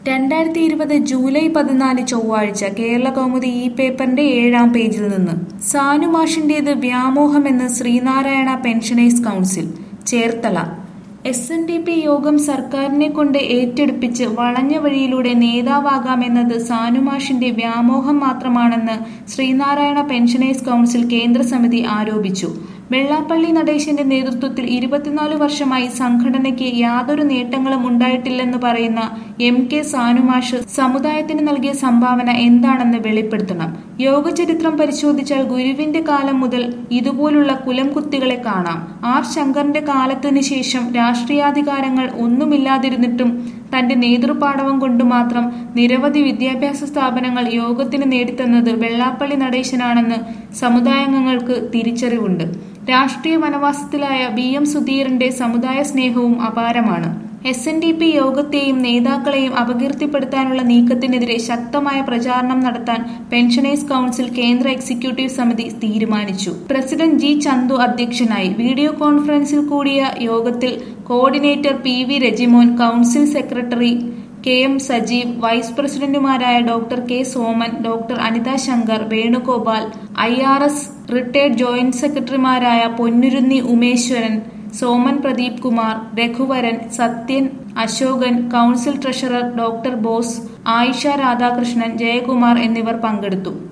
2020 July 14 ചൊവ്വാഴ്ച കേരളകൗമുദി ഈ പേപ്പറിന്റെ 7-ാം പേജിൽ നിന്ന് സാനുമാഷിന്റേത് വ്യാമോഹമെന്ന് Sreenarayana pensioners council Cherthala. SNDP യോഗം സർക്കാരിനെ കൊണ്ട് ഏറ്റെടുപ്പിച്ച് വളഞ്ഞ വഴിയിലൂടെ നേതാവാകാമെന്നത് സാനുമാഷിന്റെ വ്യാമോഹം മാത്രമാണെന്ന് ശ്രീനാരായണ പെൻഷനേഴ്സ് കൗൺസിൽ കേന്ദ്ര സമിതി ആരോപിച്ചു. വെള്ളാപ്പള്ളി നടേശന്റെ നേതൃത്വത്തിൽ 24 വർഷമായി സംഘടനയ്ക്ക് യാതൊരു നേട്ടങ്ങളും ഉണ്ടായിട്ടില്ലെന്ന് പറയുന്ന MK സാനുമാഷ് സമുദായത്തിന് നൽകിയ സംഭാവന എന്താണെന്ന് വെളിപ്പെടുത്തണം. യോഗചരിത്രം പരിശോധിച്ചാൽ ഗുരുവിന്റെ കാലം മുതൽ ഇതുപോലുള്ള കുലംകുത്തികളെ കാണാം. R ശങ്കറിന്റെ കാലത്തിന് ശേഷം രാഷ്ട്രീയാധികാരങ്ങൾ ഒന്നുമില്ലാതിരുന്നിട്ടും തന്റെ നേതൃപാടവം കൊണ്ട് മാത്രം നിരവധി വിദ്യാഭ്യാസ സ്ഥാപനങ്ങൾ യോഗത്തിന് നേടിത്തന്നത് വെള്ളാപ്പള്ളി നടേശനാണെന്ന് സമുദായാംഗങ്ങൾക്ക് തിരിച്ചറിവുണ്ട്. രാഷ്ട്രീയ വനവാസത്തിലായ BM സുധീരന്റെ സമുദായ സ്നേഹവും അപാരമാണ്. SNDP യോഗത്തെയും നേതാക്കളെയും അപകീർത്തിപ്പെടുത്താനുള്ള നീക്കത്തിനെതിരെ ശക്തമായ പ്രചാരണം നടത്താൻ പെൻഷനേഴ്സ് കൗൺസിൽ കേന്ദ്ര എക്സിക്യൂട്ടീവ് സമിതി തീരുമാനിച്ചു. President G. ചന്തു അധ്യക്ഷനായി. വീഡിയോ കോൺഫറൻസിൽ കൂടിയ യോഗത്തിൽ coordinator PV Rejimon, council secretary KM Sajeev, vice പ്രസിഡന്റുമാരായ doctor K. Soman, doctor Anitha Shankar, Venugopal, IRS retired joint സെക്രട്ടറിമാരായ Ponnurunni Umeshwaran, Soman Pradeep Kumar, Raghuvaran, Sathyan, Ashokan, council treasurer doctor Bose, Ayisha Radhakrishnan, Jayakumar എന്നിവർ പങ്കെടുത്തു.